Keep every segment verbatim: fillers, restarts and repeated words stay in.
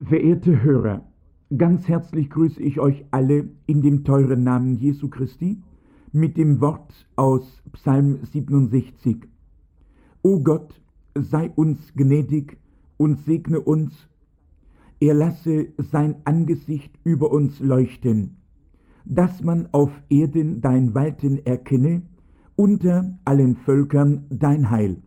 Verehrte Hörer, ganz herzlich grüße ich euch alle in dem teuren Namen Jesu Christi mit dem Wort aus Psalm siebenundsechzig. O Gott, sei uns gnädig und segne uns, er lasse sein Angesicht über uns leuchten, dass man auf Erden dein Walten erkenne, unter allen Völkern dein Heil.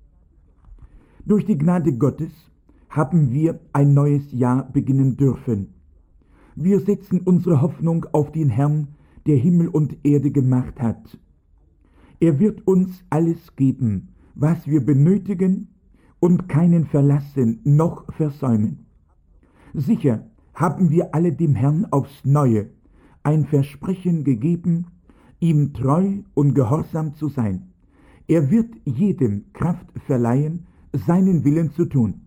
Durch die Gnade Gottes haben wir ein neues Jahr beginnen dürfen. Wir setzen unsere Hoffnung auf den Herrn, der Himmel und Erde gemacht hat. Er wird uns alles geben, was wir benötigen, und keinen verlassen noch versäumen. Sicher haben wir alle dem Herrn aufs Neue ein Versprechen gegeben, ihm treu und gehorsam zu sein. Er wird jedem Kraft verleihen, seinen Willen zu tun.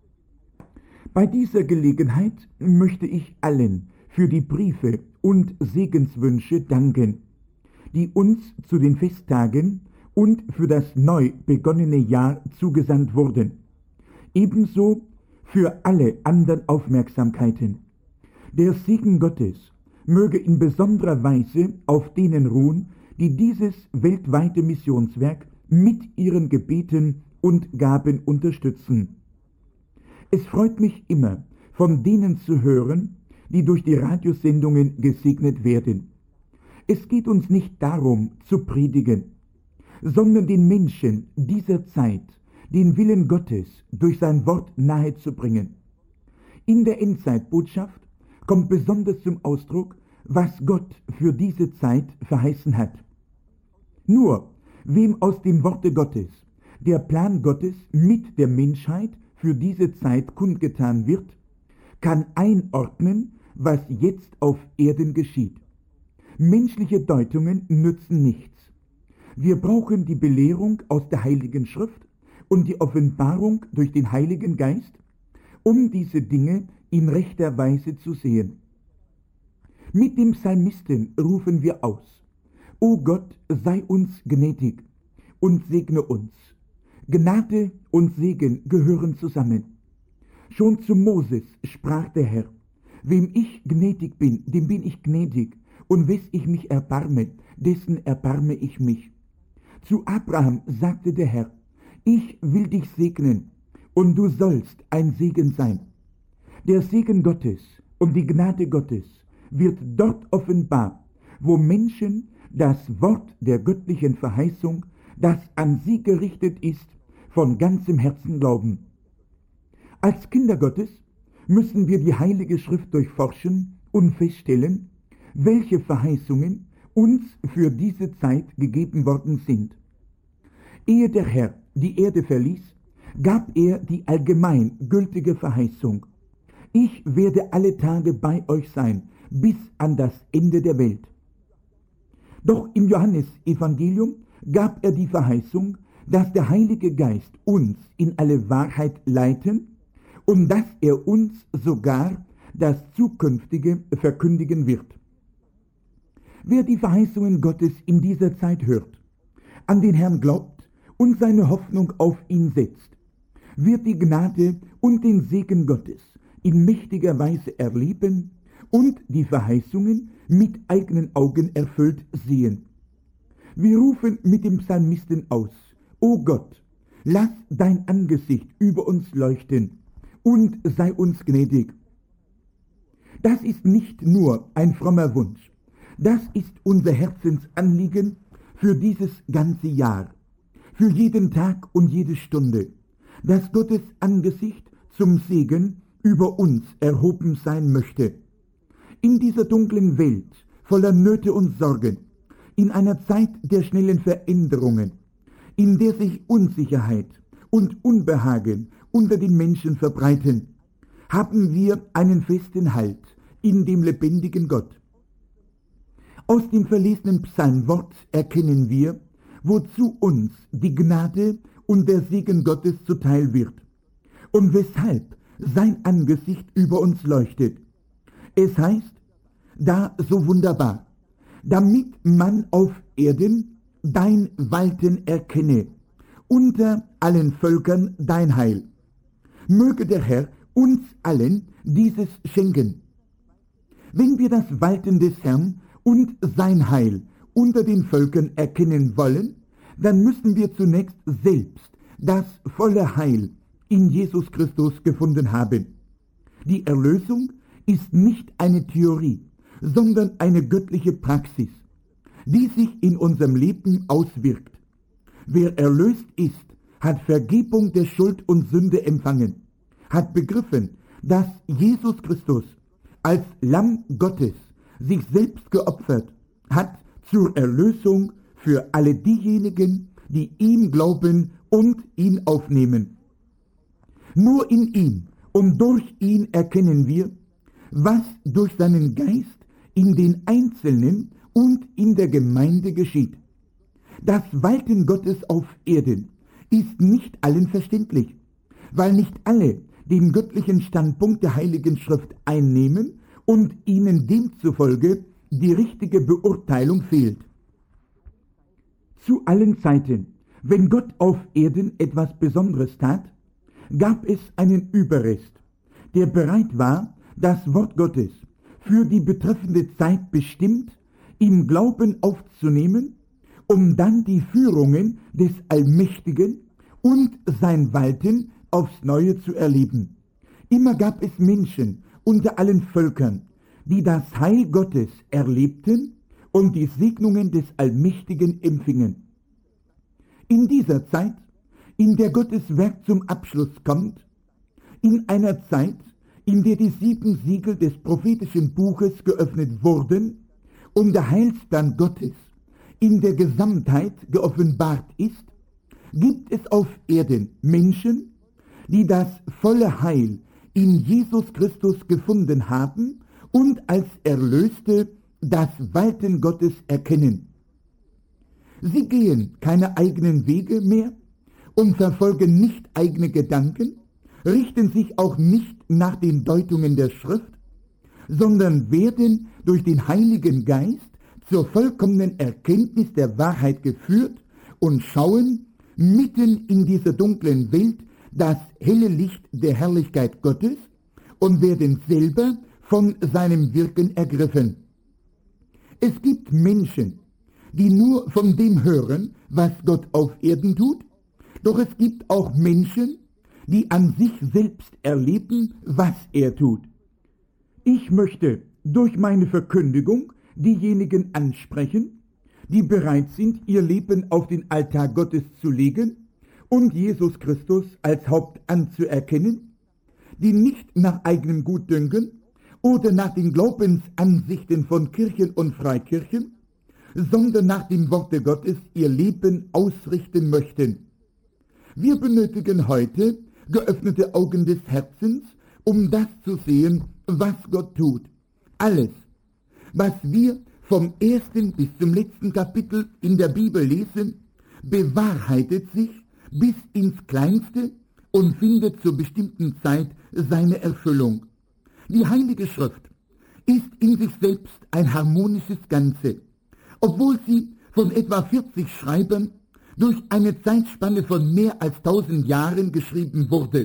Bei dieser Gelegenheit möchte ich allen für die Briefe und Segenswünsche danken, die uns zu den Festtagen und für das neu begonnene Jahr zugesandt wurden. Ebenso für alle anderen Aufmerksamkeiten. Der Segen Gottes möge in besonderer Weise auf denen ruhen, die dieses weltweite Missionswerk mit ihren Gebeten und Gaben unterstützen. Es freut mich immer, von denen zu hören, die durch die Radiosendungen gesegnet werden. Es geht uns nicht darum, zu predigen, sondern den Menschen dieser Zeit den Willen Gottes durch sein Wort nahezubringen. In der Endzeitbotschaft kommt besonders zum Ausdruck, was Gott für diese Zeit verheißen hat. Nur wem aus dem Worte Gottes der Plan Gottes mit der Menschheit für diese Zeit kundgetan wird, kann einordnen, was jetzt auf Erden geschieht. Menschliche Deutungen nützen nichts. Wir brauchen die Belehrung aus der Heiligen Schrift und die Offenbarung durch den Heiligen Geist, um diese Dinge in rechter Weise zu sehen. Mit dem Psalmisten rufen wir aus: O Gott, sei uns gnädig und segne uns. Gnade und Segen gehören zusammen. Schon zu Moses sprach der Herr: Wem ich gnädig bin, dem bin ich gnädig, und wes ich mich erbarme, dessen erbarme ich mich. Zu Abraham sagte der Herr: Ich will dich segnen, und du sollst ein Segen sein. Der Segen Gottes und die Gnade Gottes wird dort offenbar, wo Menschen das Wort der göttlichen Verheißung, das an sie gerichtet ist, von ganzem Herzen glauben. Als Kinder Gottes müssen wir die Heilige Schrift durchforschen und feststellen, welche Verheißungen uns für diese Zeit gegeben worden sind. Ehe der Herr die Erde verließ, gab er die allgemein gültige Verheißung: Ich werde alle Tage bei euch sein, bis an das Ende der Welt. Doch im Johannesevangelium gab er die Verheißung, dass der Heilige Geist uns in alle Wahrheit leiten und dass er uns sogar das Zukünftige verkündigen wird. Wer die Verheißungen Gottes in dieser Zeit hört, an den Herrn glaubt und seine Hoffnung auf ihn setzt, wird die Gnade und den Segen Gottes in mächtiger Weise erleben und die Verheißungen mit eigenen Augen erfüllt sehen. Wir rufen mit dem Psalmisten aus: O Gott, lass dein Angesicht über uns leuchten und sei uns gnädig. Das ist nicht nur ein frommer Wunsch, das ist unser Herzensanliegen für dieses ganze Jahr, für jeden Tag und jede Stunde, dass Gottes Angesicht zum Segen über uns erhoben sein möchte. In dieser dunklen Welt voller Nöte und Sorgen, in einer Zeit der schnellen Veränderungen, in der sich Unsicherheit und Unbehagen unter den Menschen verbreiten, haben wir einen festen Halt in dem lebendigen Gott. Aus dem verlesenen Psalmwort erkennen wir, wozu uns die Gnade und der Segen Gottes zuteil wird und weshalb sein Angesicht über uns leuchtet. Es heißt da so wunderbar: Damit man auf Erden dein Walten erkenne, unter allen Völkern dein Heil. Möge der Herr uns allen dieses schenken. Wenn wir das Walten des Herrn und sein Heil unter den Völkern erkennen wollen, dann müssen wir zunächst selbst das volle Heil in Jesus Christus gefunden haben. Die Erlösung ist nicht eine Theorie, sondern eine göttliche Praxis, die sich in unserem Leben auswirkt. Wer erlöst ist, hat Vergebung der Schuld und Sünde empfangen, hat begriffen, dass Jesus Christus als Lamm Gottes sich selbst geopfert hat zur Erlösung für alle diejenigen, die ihm glauben und ihn aufnehmen. Nur in ihm und durch ihn erkennen wir, was durch seinen Geist in den Einzelnen und in der Gemeinde geschieht. Das Walten Gottes auf Erden ist nicht allen verständlich, weil nicht alle den göttlichen Standpunkt der Heiligen Schrift einnehmen und ihnen demzufolge die richtige Beurteilung fehlt. Zu allen Zeiten, wenn Gott auf Erden etwas Besonderes tat, gab es einen Überrest, der bereit war, das Wort Gottes für die betreffende Zeit bestimmt im Glauben aufzunehmen, um dann die Führungen des Allmächtigen und sein Walten aufs Neue zu erleben. Immer gab es Menschen unter allen Völkern, die das Heil Gottes erlebten und die Segnungen des Allmächtigen empfingen. In dieser Zeit, in der Gottes Werk zum Abschluss kommt, in einer Zeit, in der die sieben Siegel des prophetischen Buches geöffnet wurden und der Heilsplan Gottes in der Gesamtheit geoffenbart ist, gibt es auf Erden Menschen, die das volle Heil in Jesus Christus gefunden haben und als Erlöste das Walten Gottes erkennen. Sie gehen keine eigenen Wege mehr und verfolgen nicht eigene Gedanken, richten sich auch nicht nach den Deutungen der Schrift, sondern werden durch den Heiligen Geist zur vollkommenen Erkenntnis der Wahrheit geführt und schauen mitten in dieser dunklen Welt das helle Licht der Herrlichkeit Gottes und werden selber von seinem Wirken ergriffen. Es gibt Menschen, die nur von dem hören, was Gott auf Erden tut, doch es gibt auch Menschen, die an sich selbst erleben, was er tut. Ich möchte durch meine Verkündigung diejenigen ansprechen, die bereit sind, ihr Leben auf den Altar Gottes zu legen und Jesus Christus als Haupt anzuerkennen, die nicht nach eigenem Gutdünken oder nach den Glaubensansichten von Kirchen und Freikirchen, sondern nach dem Worte Gottes ihr Leben ausrichten möchten. Wir benötigen heute geöffnete Augen des Herzens, um das zu sehen, was Gott tut. Alles, was wir vom ersten bis zum letzten Kapitel in der Bibel lesen, bewahrheitet sich bis ins Kleinste und findet zur bestimmten Zeit seine Erfüllung. Die Heilige Schrift ist in sich selbst ein harmonisches Ganze, obwohl sie von etwa vierzig Schreibern durch eine Zeitspanne von mehr als tausend Jahren geschrieben wurde.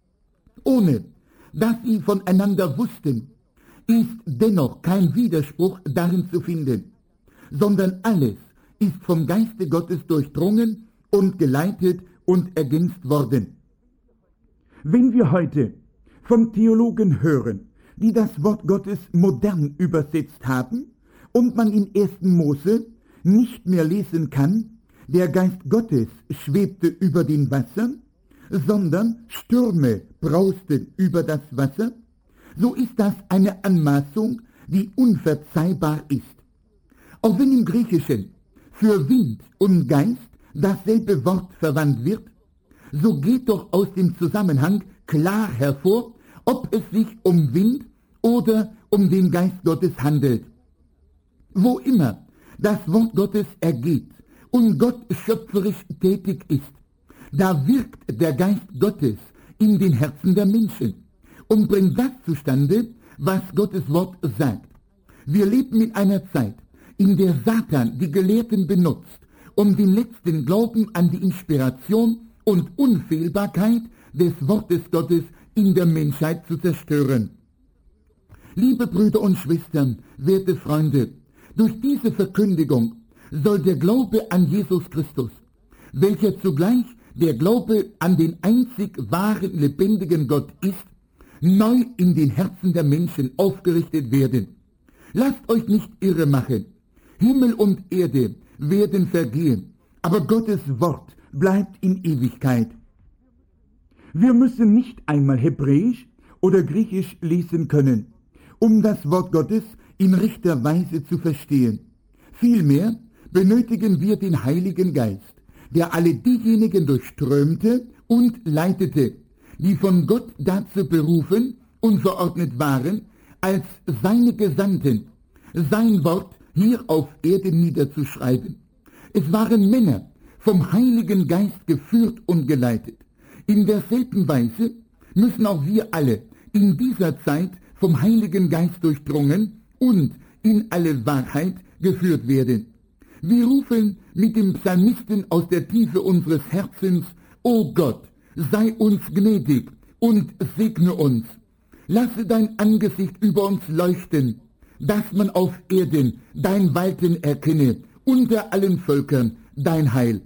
Ohne dass sie voneinander wussten, ist dennoch kein Widerspruch darin zu finden, sondern alles ist vom Geiste Gottes durchdrungen und geleitet und ergänzt worden. Wenn wir heute von Theologen hören, die das Wort Gottes modern übersetzt haben und man in ersten Mose nicht mehr lesen kann, der Geist Gottes schwebte über den Wassern, sondern Stürme brausten über das Wasser, so ist das eine Anmaßung, die unverzeihbar ist. Auch wenn im Griechischen für Wind und Geist dasselbe Wort verwandt wird, so geht doch aus dem Zusammenhang klar hervor, ob es sich um Wind oder um den Geist Gottes handelt. Wo immer das Wort Gottes ergeht und Gott schöpferisch tätig ist, da wirkt der Geist Gottes in den Herzen der Menschen und bringt das zustande, was Gottes Wort sagt. Wir leben in einer Zeit, in der Satan die Gelehrten benutzt, um den letzten Glauben an die Inspiration und Unfehlbarkeit des Wortes Gottes in der Menschheit zu zerstören. Liebe Brüder und Schwestern, werte Freunde, durch diese Verkündigung soll der Glaube an Jesus Christus, welcher zugleich der Glaube an den einzig wahren, lebendigen Gott ist, neu in den Herzen der Menschen aufgerichtet werden. Lasst euch nicht irre machen. Himmel und Erde werden vergehen, aber Gottes Wort bleibt in Ewigkeit. Wir müssen nicht einmal Hebräisch oder Griechisch lesen können, um das Wort Gottes in rechter Weise zu verstehen. Vielmehr benötigen wir den Heiligen Geist, der alle diejenigen durchströmte und leitete, die von Gott dazu berufen und verordnet waren, als seine Gesandten, sein Wort hier auf Erden niederzuschreiben. Es waren Männer, vom Heiligen Geist geführt und geleitet. In derselben Weise müssen auch wir alle in dieser Zeit vom Heiligen Geist durchdrungen und in alle Wahrheit geführt werden. Wir rufen mit dem Psalmisten aus der Tiefe unseres Herzens: O Gott, sei uns gnädig und segne uns. Lasse dein Angesicht über uns leuchten, dass man auf Erden dein Walten erkenne, unter allen Völkern dein Heil.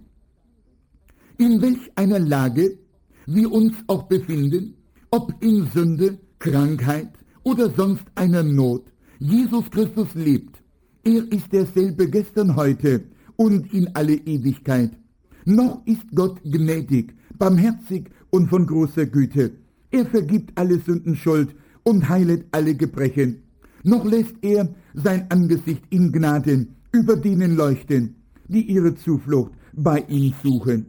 In welch einer Lage wir uns auch befinden, ob in Sünde, Krankheit oder sonst einer Not, Jesus Christus lebt. Er ist derselbe gestern, heute und in alle Ewigkeit. Noch ist Gott gnädig, barmherzig und von großer Güte. Er vergibt alle Sündenschuld und heilet alle Gebrechen. Noch lässt er sein Angesicht in Gnaden über denen leuchten, die ihre Zuflucht bei ihm suchen.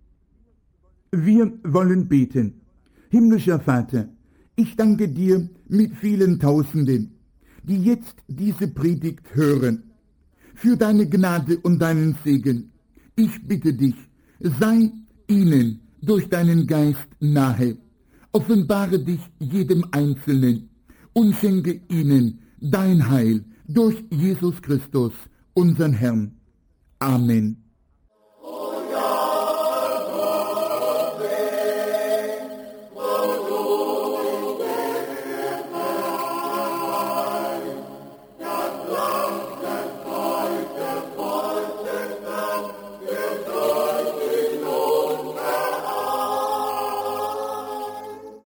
Wir wollen beten. Himmlischer Vater, ich danke dir mit vielen Tausenden, die jetzt diese Predigt hören, für deine Gnade und deinen Segen. Ich bitte dich, sei ihnen durch deinen Geist nahe, offenbare dich jedem Einzelnen und schenke ihnen dein Heil durch Jesus Christus, unseren Herrn. Amen.